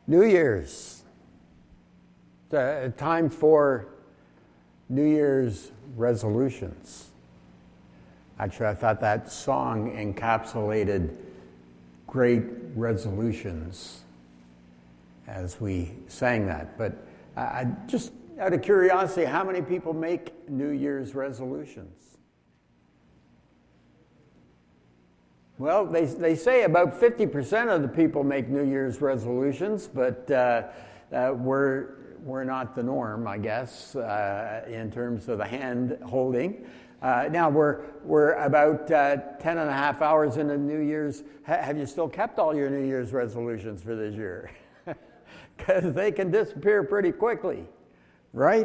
New Year's. It's a time for New Year's resolutions. Actually, I thought that song encapsulated great resolutions as we sang that. But just out of curiosity, how many people make New Year's resolutions? Well, they say about 50% of the people make New Year's resolutions, but we're not the norm, I guess, in terms of the hand holding. Now we're about 10 and a half hours into New Year's. Have you still kept all your New Year's resolutions for this year? Because they can disappear pretty quickly, right?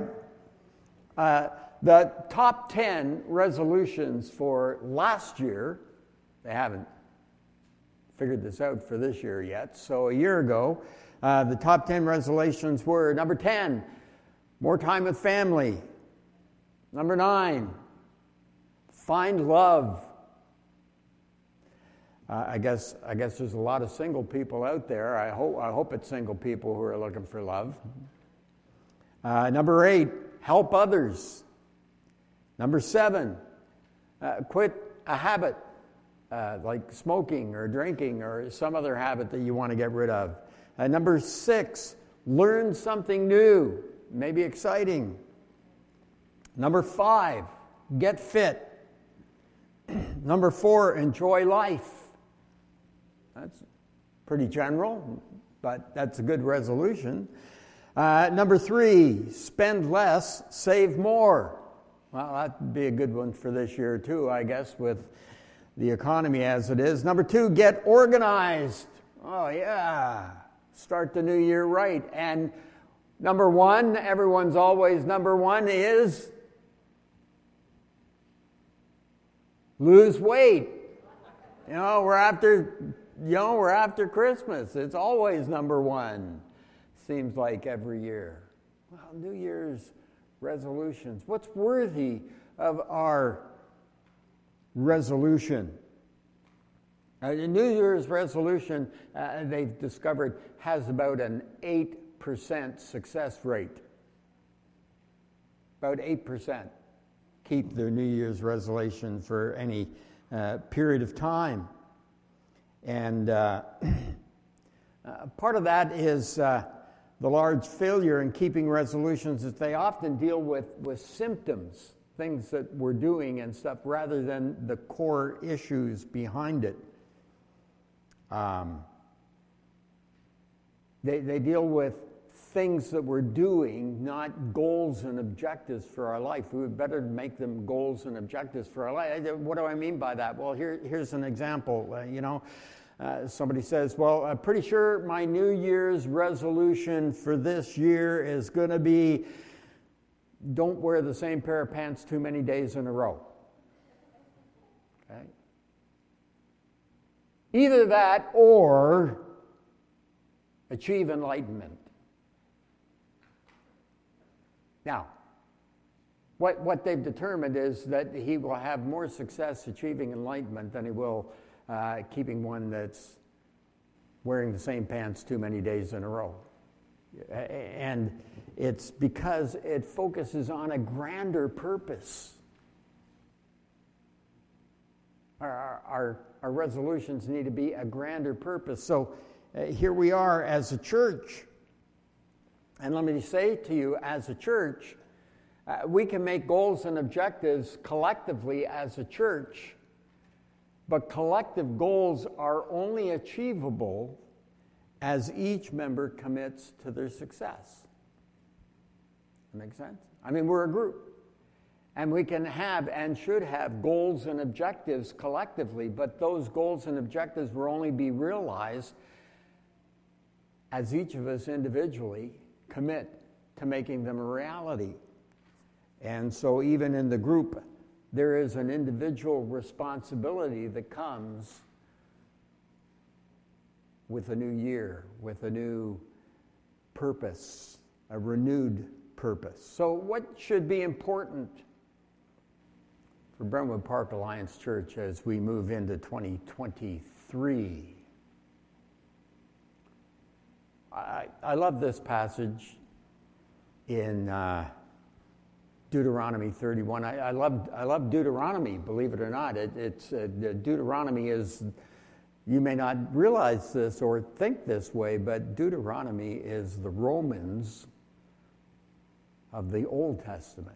The top 10 resolutions for last year, they haven't figured this out for this year yet. So a year ago, the top 10 resolutions were: number 10, more time with family. Number 9, find love. I guess there's a lot of single people out there. I hope it's single people who are looking for love. Number 8, help others. Number 7, quit a habit like smoking or drinking or some other habit that you want to get rid of. Number 6, learn something new, maybe exciting. Number 5, get fit. Number 4, enjoy life. That's pretty general, but that's a good resolution. Number 3, spend less, save more. Well, that'd be a good one for this year too, I guess, with the economy as it is. Number 2, get organized. Oh yeah, start the new year right. And number 1, everyone's always number 1 is lose weight. We're after Christmas. It's always number 1. Seems like every year. Well, New Year's resolutions. What's worthy of our resolution? The New Year's resolution, they've discovered, has about an 8% success rate. About 8% keep their New Year's resolution for any period of time. And part of that is the large failure in keeping resolutions is they often deal with symptoms, things that we're doing and stuff, rather than the core issues behind it. They deal with things that we're doing, not goals and objectives for our life. We would better make them goals and objectives for our life. What do I mean by that? Well, here's an example. Somebody says, well, I'm pretty sure my New Year's resolution for this year is going to be don't wear the same pair of pants too many days in a row. Okay? Either that or achieve enlightenment. Now, what they've determined is that he will have more success achieving enlightenment than he will keeping one that's wearing the same pants too many days in a row. And it's because it focuses on a grander purpose. Our resolutions need to be a grander purpose. So here we are as a church. And let me say to you, as a church, we can make goals and objectives collectively as a church, but collective goals are only achievable as each member commits to their success. That make sense? I mean, we're a group, and we can have and should have goals and objectives collectively, but those goals and objectives will only be realized as each of us individually commit to making them a reality. And so even in the group, there is an individual responsibility that comes with a new year, with a new purpose, a renewed purpose. So what should be important for Brentwood Park Alliance Church as we move into 2023? I love this passage in Deuteronomy 31. I love Deuteronomy, believe it or not. Deuteronomy is, you may not realize this or think this way, but Deuteronomy is the Romans of the Old Testament.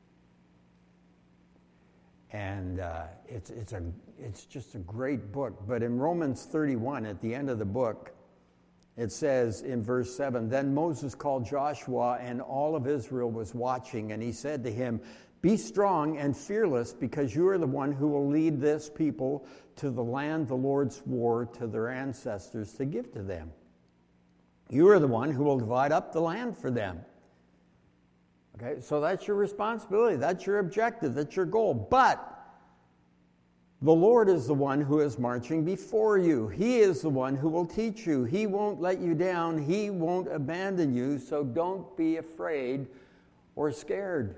And it's just a great book. But in Romans 31, at the end of the book, it says in verse 7, "Then Moses called Joshua, and all of Israel was watching, and he said to him, 'Be strong and fearless, because you are the one who will lead this people to the land the Lord swore to their ancestors to give to them. You are the one who will divide up the land for them.'" Okay, so that's your responsibility, that's your objective, that's your goal. But the Lord is the one who is marching before you. He is the one who will teach you. He won't let you down. He won't abandon you, so don't be afraid or scared.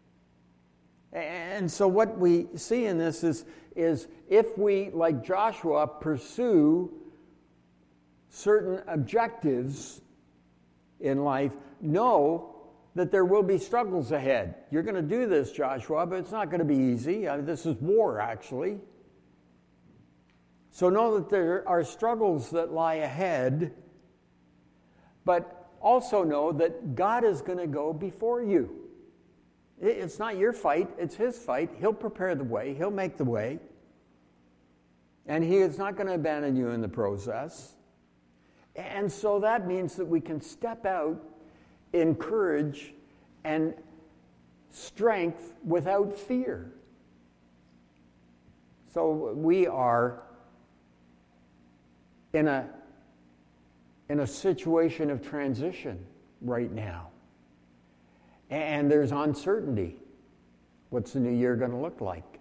And so what we see in this is if we, like Joshua, pursue certain objectives in life, know that there will be struggles ahead. You're going to do this, Joshua, but it's not going to be easy. This is war, actually. So know that there are struggles that lie ahead, but also know that God is going to go before you. It's not your fight, it's His fight. He'll prepare the way, He'll make the way, and He is not going to abandon you in the process. And so that means that we can step out in courage and strength without fear. So we are in a situation of transition right now. And there's uncertainty. What's the new year going to look like?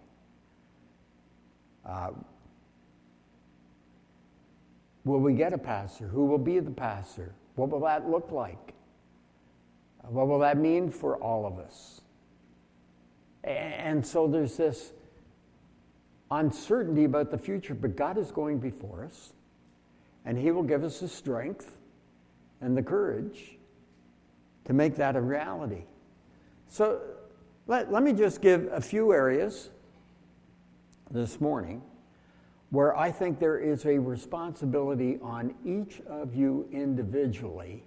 Will we get a pastor? Who will be the pastor? What will that look like? What will that mean for all of us? And so there's this uncertainty about the future, but God is going before us, and He will give us the strength and the courage to make that a reality. So let me just give a few areas this morning where I think there is a responsibility on each of you individually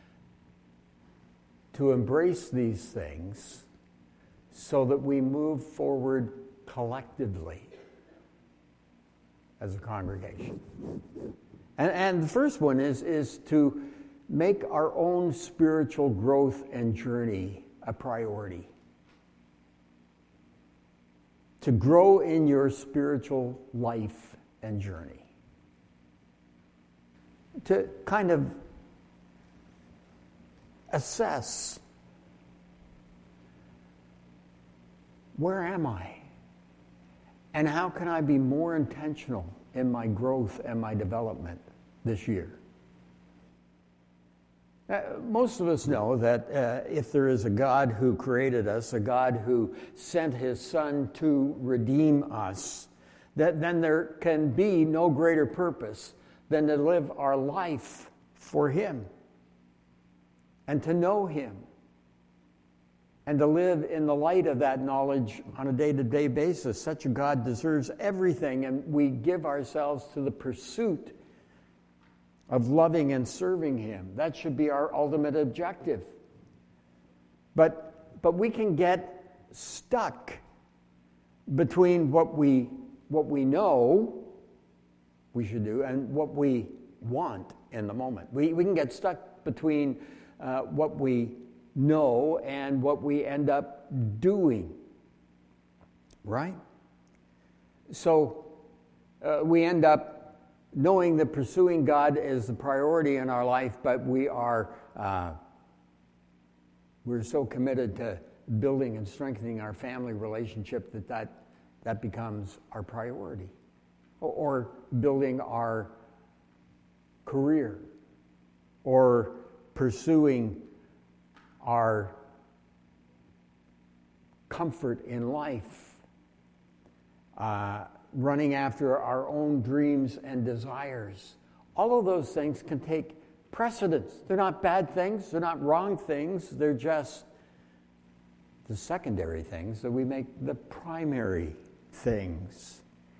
to embrace these things so that we move forward collectively as a congregation. And the first one is to make our own spiritual growth and journey a priority. To grow in your spiritual life and journey. To kind of assess, where am I? And how can I be more intentional in my growth and my development this year? Most of us know that if there is a God who created us, a God who sent His Son to redeem us, that then there can be no greater purpose than to live our life for Him and to know Him and to live in the light of that knowledge on a day-to-day basis. Such a God deserves everything, and we give ourselves to the pursuit of loving and serving Him. That should be our ultimate objective. But we can get stuck between what we know we should do and what we want in the moment. We can get stuck between what we know and what we end up doing, right? So we end up knowing that pursuing God is the priority in our life, but we're so committed to building and strengthening our family relationship that becomes our priority, or building our career, or pursuing our comfort in life, running after our own dreams and desires. All of those things can take precedents. They're not bad things. They're not wrong things. They're just the secondary things that we make the primary things.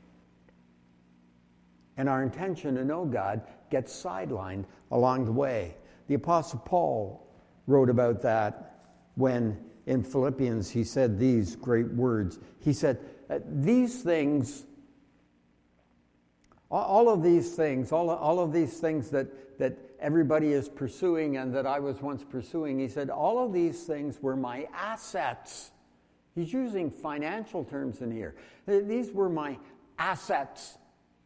And our intention to know God gets sidelined along the way. The Apostle Paul wrote about that when in Philippians he said these great words. He said, these things, all of these things that everybody is pursuing and that I was once pursuing, he said, all of these things were my assets. He's using financial terms in here. These were my assets.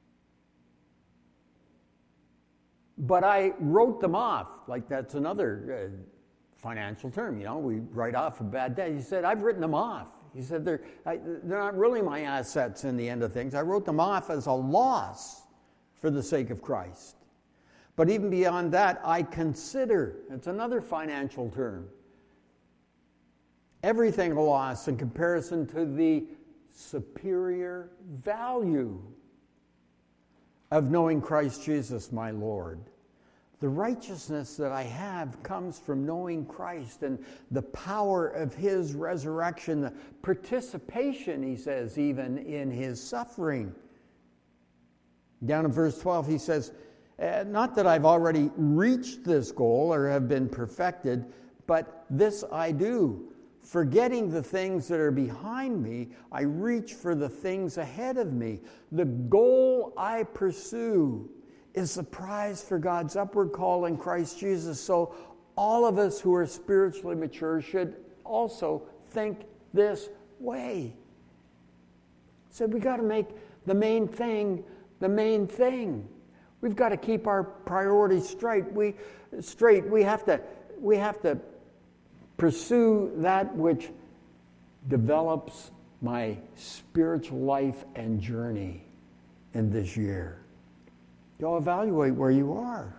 But I wrote them off. Like that's another financial term, we write off a bad debt. He said, I've written them off. He said, they're not really my assets in the end of things. I wrote them off as a loss for the sake of Christ. But even beyond that, I consider, it's another financial term, everything a loss in comparison to the superior value of knowing Christ Jesus, my Lord. The righteousness that I have comes from knowing Christ and the power of his resurrection, the participation, he says, even in his suffering. Down in verse 12, he says, not that I've already reached this goal or have been perfected, but this I do. Forgetting the things that are behind me, I reach for the things ahead of me. The goal I pursue is the prize for God's upward call in Christ Jesus. So all of us who are spiritually mature should also think this way. So we got to make the main thing the main thing. We've got to keep our priorities straight. We have to pursue that which develops my spiritual life and journey in this year. You'll evaluate where you are.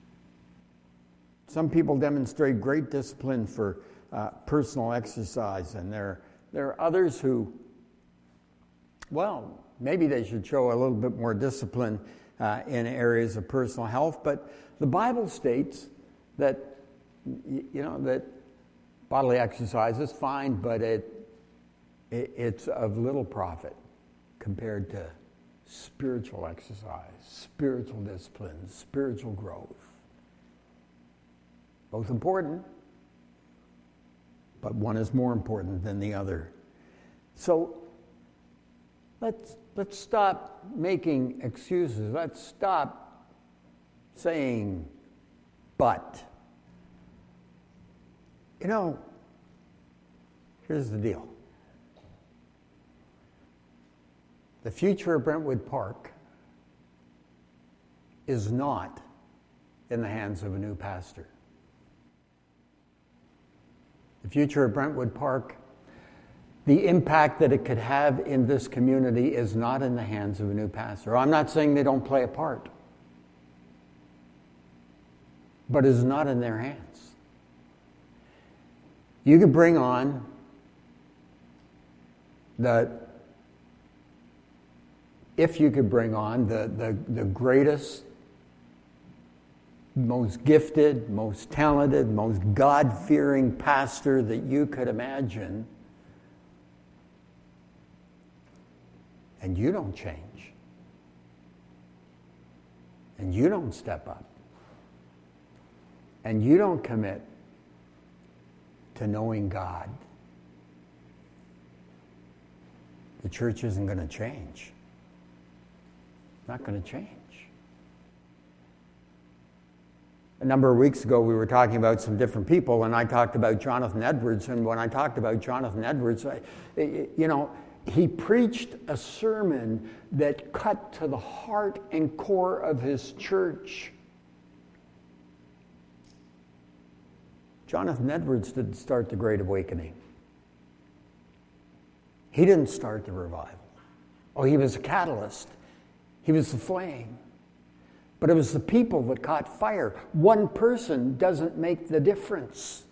Some people demonstrate great discipline for personal exercise, and there are others who, well, maybe they should show a little bit more discipline in areas of personal health. But the Bible states that, that bodily exercise is fine, but it's of little profit compared to spiritual exercise, spiritual discipline, spiritual growth. Both important, but one is more important than the other. So let's stop making excuses. Let's stop saying, but. Here's the deal. The future of Brentwood Park is not in the hands of a new pastor. The future of Brentwood Park, the impact that it could have in this community is not in the hands of a new pastor. I'm not saying they don't play a part, but it's not in their hands. You could bring on the greatest, most gifted, most talented, most God-fearing pastor that you could imagine, and you don't change, and you don't step up, and you don't commit to knowing God, the church isn't going to change. Not going to change. A number of weeks ago, we were talking about some different people, and I talked about Jonathan Edwards. And when I talked about Jonathan Edwards, he preached a sermon that cut to the heart and core of his church. Jonathan Edwards didn't start the Great Awakening. He didn't start the revival. Oh, he was a catalyst. He was the flame. But it was the people that caught fire. One person doesn't make the difference.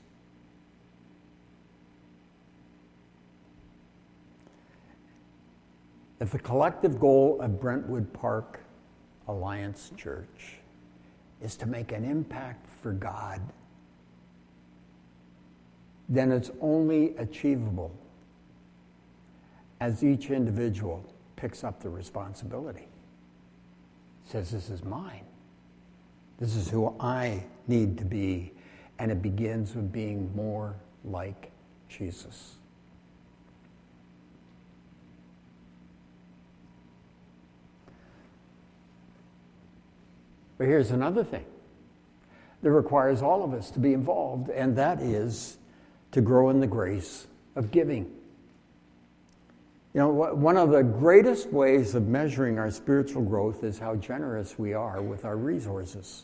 If the collective goal of Brentwood Park Alliance Church is to make an impact for God, then it's only achievable as each individual picks up the responsibility. Says, this is mine. This is who I need to be. And it begins with being more like Jesus. But here's another thing that requires all of us to be involved, and that is to grow in the grace of giving. You know, one of the greatest ways of measuring our spiritual growth is how generous we are with our resources.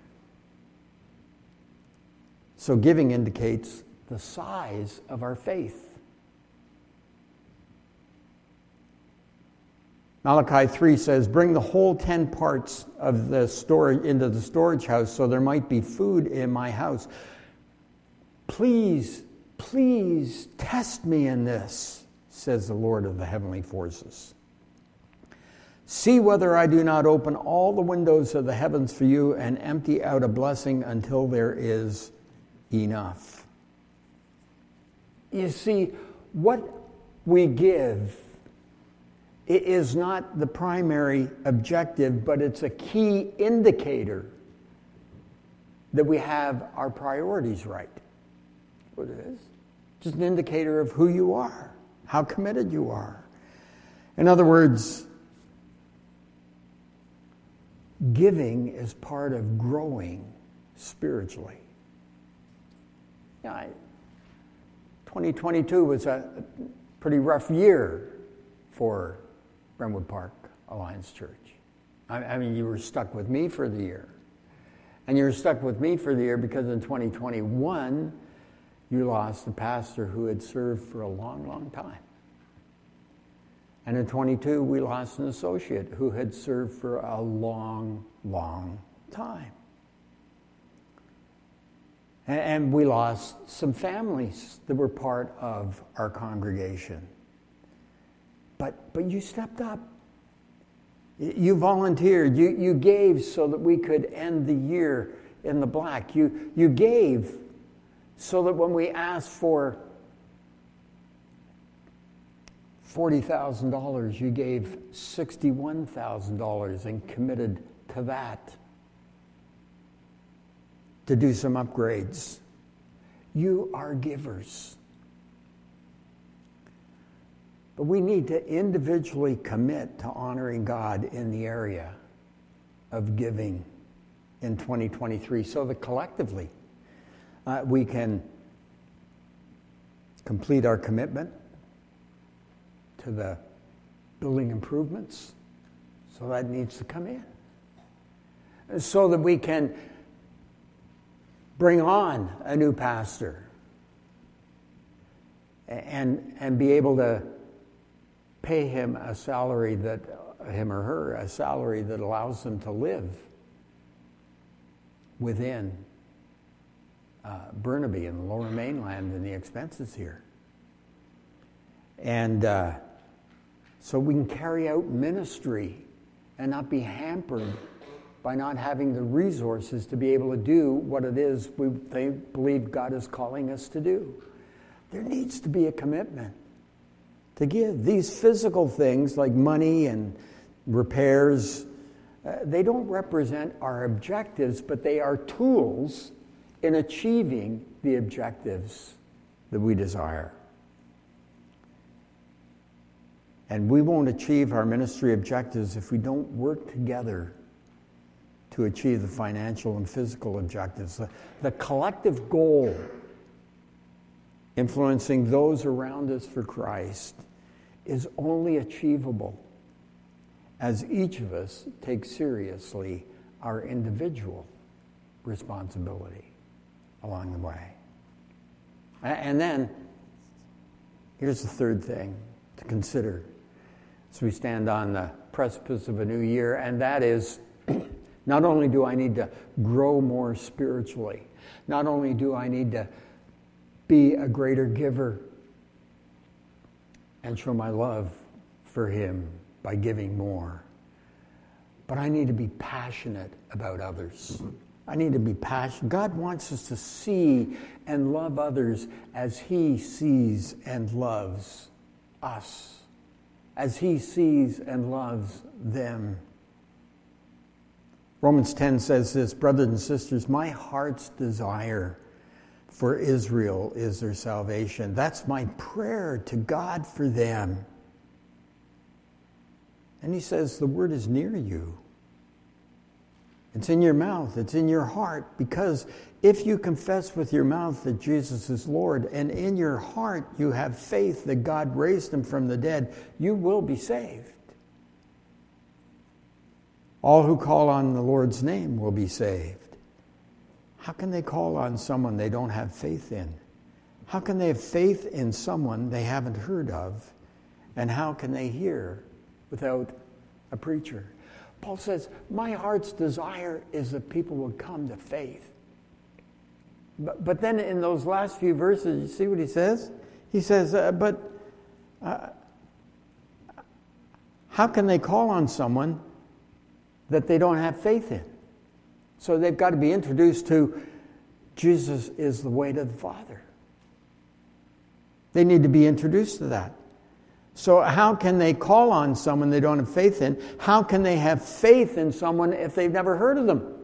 So giving indicates the size of our faith. Malachi 3 says, bring the whole 10 parts of the storage into the storage house so there might be food in my house. Please test me in this, says the Lord of the heavenly forces. See whether I do not open all the windows of the heavens for you and empty out a blessing until there is enough. You see, what we give, it is not the primary objective, but it's a key indicator that we have our priorities right. What it is. Just an indicator of who you are, how committed you are. In other words, giving is part of growing spiritually. Yeah, 2022 was a pretty rough year for Brentwood Park Alliance Church. I mean, you were stuck with me for the year. And you were stuck with me for the year because in 2021, you lost a pastor who had served for a long, long time. And in 22, we lost an associate who had served for a long, long time. And we lost some families that were part of our congregation. But you stepped up. You volunteered. You gave so that we could end the year in the black. You gave so that when we asked for $40,000, you gave $61,000 and committed to that to do some upgrades. You are givers. But we need to individually commit to honoring God in the area of giving in 2023 so that collectively we can complete our commitment to the building improvements. So that needs to come in. So that we can bring on a new pastor and be able to pay him a salary that, him or her, a salary that allows them to live within Burnaby and the Lower Mainland and the expenses here. And so we can carry out ministry and not be hampered by not having the resources to be able to do what it is we believe God is calling us to do. There needs to be a commitment to give. These physical things like money and repairs, they don't represent our objectives, but they are tools in achieving the objectives that we desire. And we won't achieve our ministry objectives if we don't work together to achieve the financial and physical objectives. The collective goal, influencing those around us for Christ, is only achievable as each of us takes seriously our individual responsibility along the way. And then, here's the third thing to consider as we stand on the precipice of a new year, and that is, not only do I need to grow more spiritually, not only do I need to be a greater giver and show my love for Him by giving more, but I need to be passionate about others. I need to be passionate. God wants us to see and love others as He sees and loves us, as He sees and loves them. Romans 10 says this, brothers and sisters, my heart's desire for Israel is their salvation. That's my prayer to God for them. And he says, the word is near you. It's in your mouth. It's in your heart. Because if you confess with your mouth that Jesus is Lord, and in your heart you have faith that God raised him from the dead, you will be saved. All who call on the Lord's name will be saved. How can they call on someone they don't have faith in? How can they have faith in someone they haven't heard of? And how can they hear without a preacher? Paul says, my heart's desire is that people would come to faith. But then in those last few verses, you see what he says? He says, how can they call on someone that they don't have faith in? So they've got to be introduced to Jesus is the way to the Father. They need to be introduced to that. So how can they call on someone they don't have faith in? How can they have faith in someone if they've never heard of them?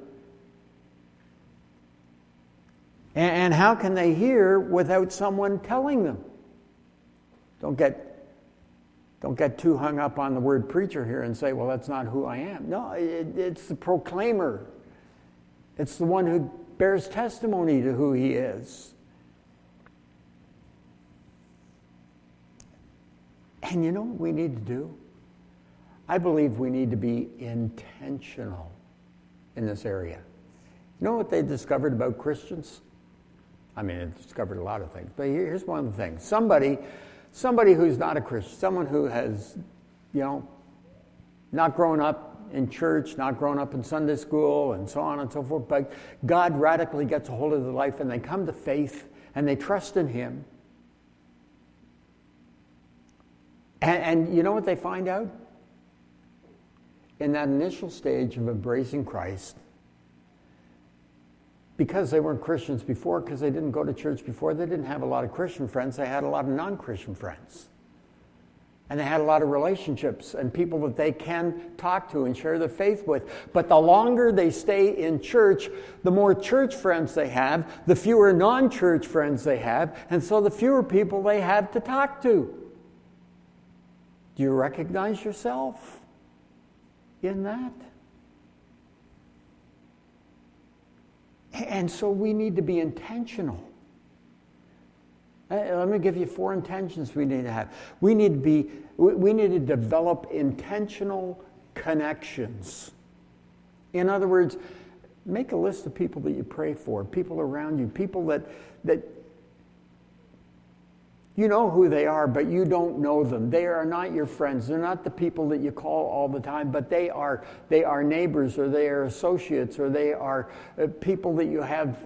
And how can they hear without someone telling them? Don't get too hung up on the word preacher here and say, well, that's not who I am. No, it's the proclaimer. It's the one who bears testimony to who he is. And you know what we need to do? I believe we need to be intentional in this area. You know what they discovered about Christians? I mean, it discovered a lot of things, but here's one of the things. Somebody who's not a Christian, someone who has, not grown up in church, not grown up in Sunday school, and so on and so forth, but God radically gets a hold of their life, and they come to faith, and they trust in him. And you know what they find out? In that initial stage of embracing Christ, because they weren't Christians before, because they didn't go to church before, they didn't have a lot of Christian friends, they had a lot of non-Christian friends. And they had a lot of relationships and people that they can talk to and share their faith with. But the longer they stay in church, the more church friends they have, the fewer non-church friends they have, and so the fewer people they have to talk to. Do you recognize yourself in that? And so we need to be intentional. Let me give you 4 intentions we need to have. We need to develop intentional connections. In other words, make a list of people that you pray for, people around you, people that you know who they are, but you don't know them. They are not your friends. They're not the people that you call all the time, but they are neighbors, or they are associates, or they are people that you have,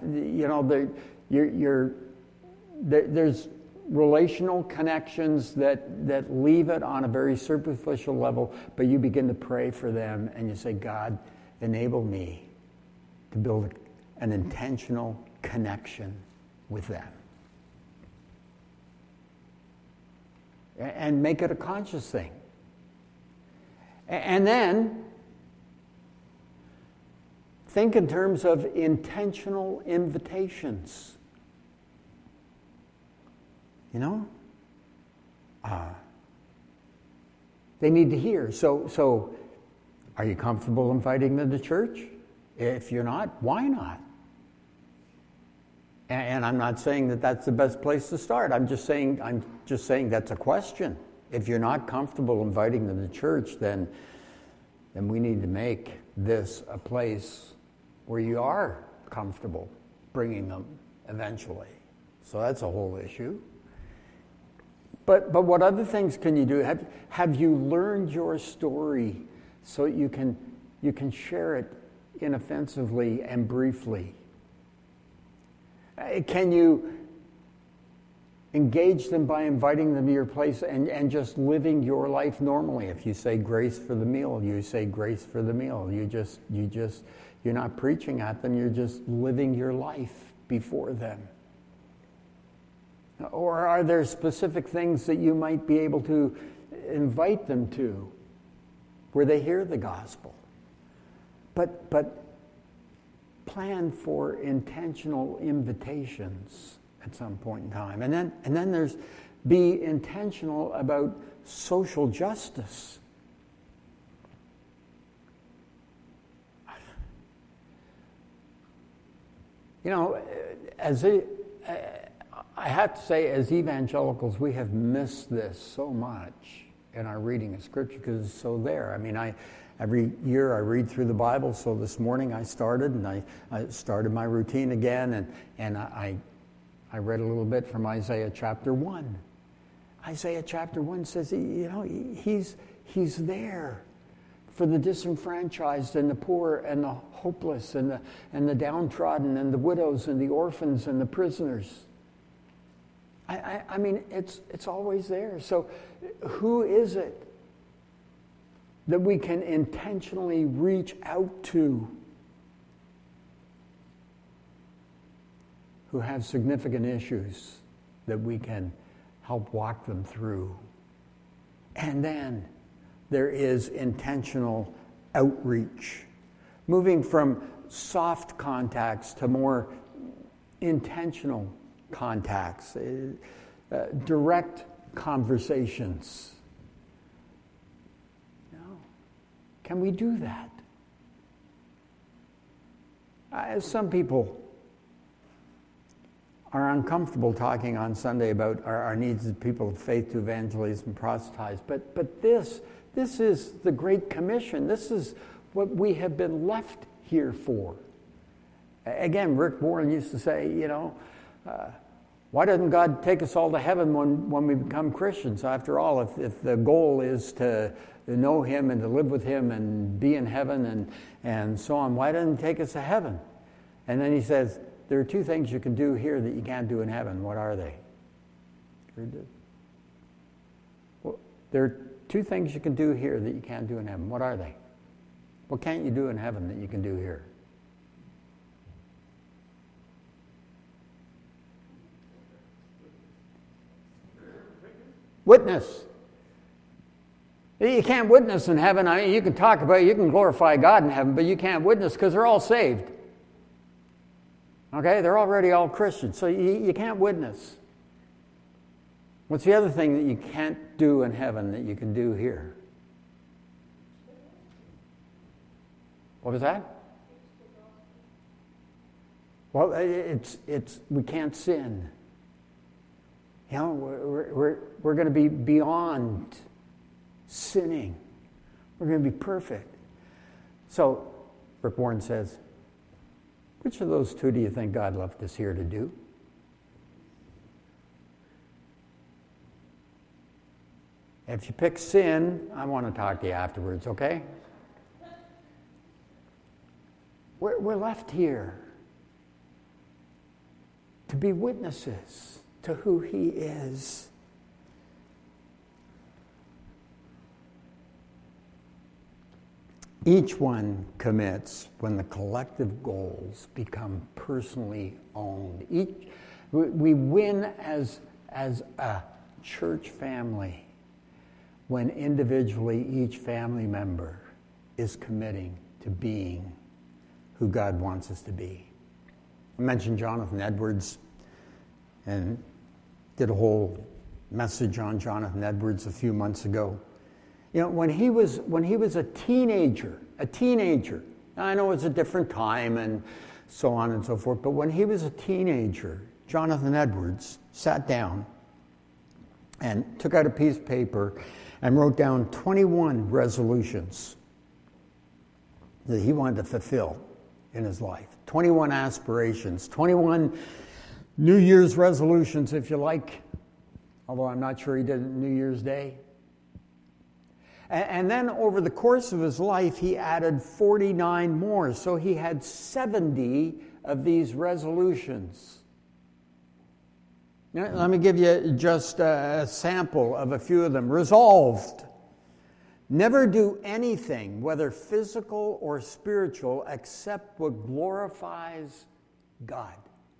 there's relational connections that leave it on a very superficial level, but you begin to pray for them, and you say, God, enable me to build an intentional connection with them. And make it a conscious thing. And then think in terms of intentional invitations. They need to hear. So are you comfortable inviting them to church? If you're not, why not? And I'm not saying that that's the best place to start. I'm just saying that's a question. If you're not comfortable inviting them to church, then we need to make this a place where you are comfortable bringing them eventually. So that's a whole issue. But what other things can you do? Have you learned your story so you can share it inoffensively and briefly? Can you Engage them by inviting them to your place and just living your life normally. If you say grace for the meal, you say grace for the meal. You're not preaching at them, you're just living your life before them. Or are there specific things that you might be able to invite them to where they hear the gospel? But plan for intentional invitations at some point in time. And then there's be intentional about social justice. You know, I have to say, as evangelicals, we have missed this so much in our reading of Scripture because it's so there. I mean, every year I read through the Bible, so this morning I started, and I started my routine again, and I read a little bit from Isaiah chapter 1. Isaiah chapter 1 says, you know, he's there for the disenfranchised and the poor and the hopeless and the downtrodden and the widows and the orphans and the prisoners. I mean, it's always there. So who is it that we can intentionally reach out to who have significant issues that we can help walk them through? And then there is intentional outreach, moving from soft contacts to more intentional contacts, direct conversations. Can we do that? Some people are uncomfortable talking on Sunday about our needs as people of faith to evangelize and proselytize, but this is the Great Commission. This is what we have been left here for. Again, Rick Warren used to say, you know, why doesn't God take us all to heaven when we become Christians? After all, if the goal is to know Him and to live with Him and be in heaven and so on, why doesn't He take us to heaven? And then he says, there are two things you can do here that you can't do in heaven. What are they? Well, there are two things you can do here that you can't do in heaven. What are they? What can't you do in heaven that you can do here? Witness. You can't witness in heaven. I mean, you can talk about it, you can glorify God in heaven, but you can't witness because they're all saved. Okay? They're already all Christians, so you can't witness. What's the other thing that you can't do in heaven that you can do here? What was that? Well, it's we can't sin. You know, we're going to be beyond sinning. We're going to be perfect. So, Rick Warren says, which of those two do you think God left us here to do? If you pick sin, I want to talk to you afterwards, okay? We're left here to be witnesses to who He is. Each one commits when the collective goals become personally owned. We win as a church family when individually each family member is committing to being who God wants us to be. I mentioned Jonathan Edwards and did a whole message on Jonathan Edwards a few months ago. You know, when he was a teenager, now I know it's a different time and so on and so forth, but when he was a teenager, Jonathan Edwards sat down and took out a piece of paper and wrote down 21 resolutions that he wanted to fulfill in his life. 21 aspirations, 21 New Year's resolutions, if you like, although I'm not sure he did it New Year's Day. And then over the course of his life, he added 49 more. So he had 70 of these resolutions. Let me give you just a sample of a few of them. Resolved. Never do anything, whether physical or spiritual, except what glorifies God.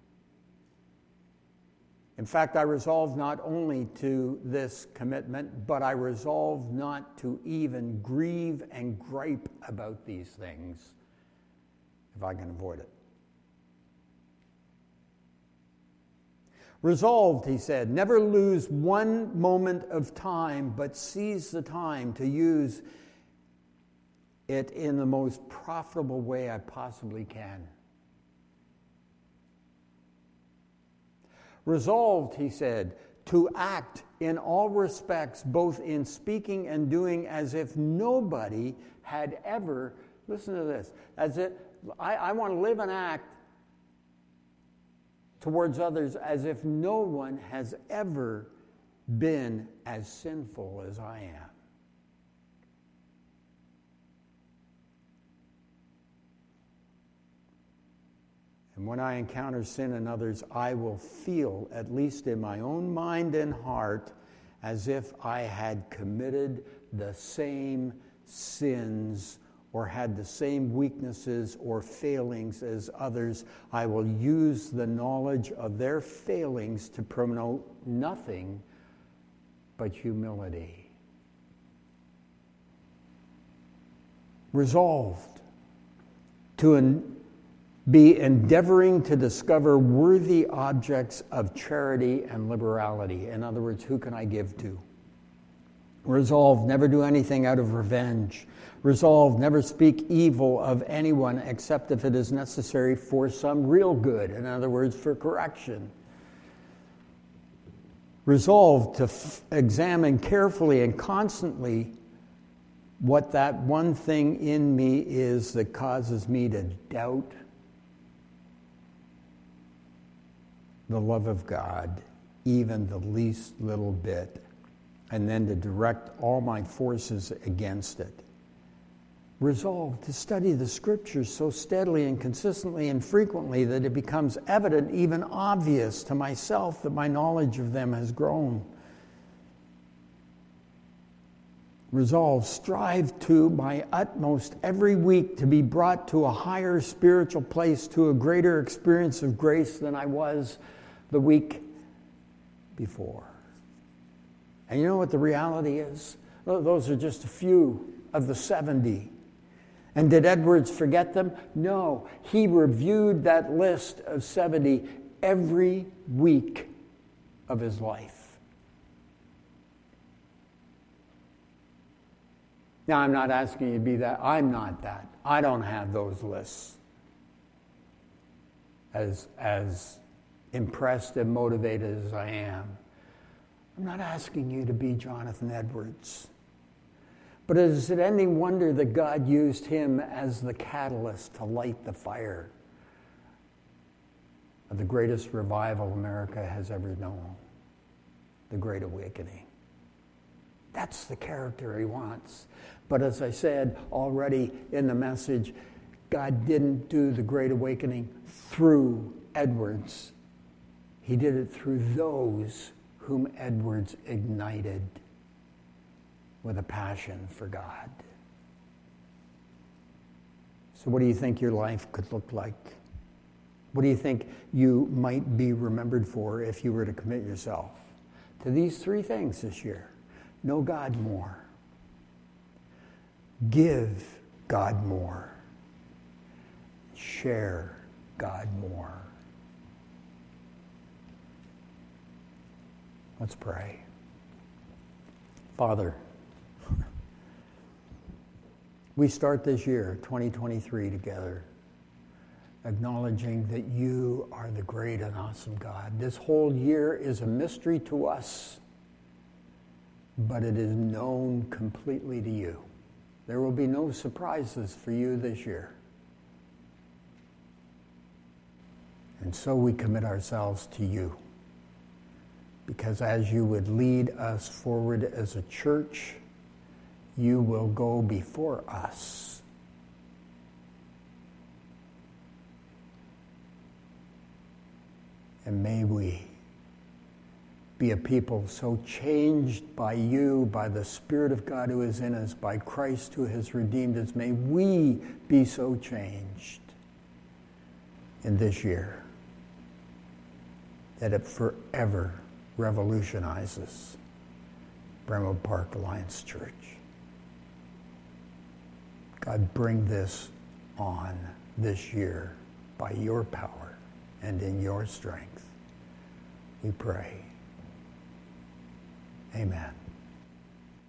In fact, I resolved not only to this commitment, but I resolved not to even grieve and gripe about these things if I can avoid it. Resolved, he said, never lose one moment of time, but seize the time to use it in the most profitable way I possibly can. Resolved, he said, to act in all respects, both in speaking and doing, as if nobody had ever, listen to this, I want to live and act towards others as if no one has ever been as sinful as I am. And when I encounter sin in others, I will feel, at least in my own mind and heart, as if I had committed the same sins or had the same weaknesses or failings as others. I will use the knowledge of their failings to promote nothing but humility. Resolved to be endeavoring to discover worthy objects of charity and liberality. In other words, who can I give to? Resolve, never do anything out of revenge. Resolve, never speak evil of anyone except if it is necessary for some real good. In other words, for correction. Resolve to examine carefully and constantly what that one thing in me is that causes me to doubt the love of God, even the least little bit, and then to direct all my forces against it. Resolve to study the Scriptures so steadily and consistently and frequently that it becomes evident, even obvious to myself, that my knowledge of them has grown. Resolve, strive to my utmost every week to be brought to a higher spiritual place, to a greater experience of grace than I was the week before. And you know what the reality is? Those are just a few of the 70. And did Edwards forget them? No. He reviewed that list of 70 every week of his life. Now, I'm not asking you to be that. I'm not that. I don't have those lists. As impressed and motivated as I am, I'm not asking you to be Jonathan Edwards. But is it any wonder that God used him as the catalyst to light the fire of the greatest revival America has ever known, the Great Awakening? That's the character he wants. But as I said already in the message, God didn't do the Great Awakening through Edwards. He did it through those whom Edwards ignited with a passion for God. So what do you think your life could look like? What do you think you might be remembered for if you were to commit yourself to these three things this year? Know God more. Give God more. Share God more. Let's pray. Father, we start this year, 2023, together, acknowledging that you are the great and awesome God. This whole year is a mystery to us, but it is known completely to you. There will be no surprises for you this year. And so we commit ourselves to you. Because as you would lead us forward as a church, you will go before us. And may we be a people so changed by you, by the Spirit of God who is in us, by Christ who has redeemed us. May we be so changed in this year that it forever revolutionizes Brentwood Park Alliance Church. God, bring this on this year by your power and in your strength. We pray. Amen.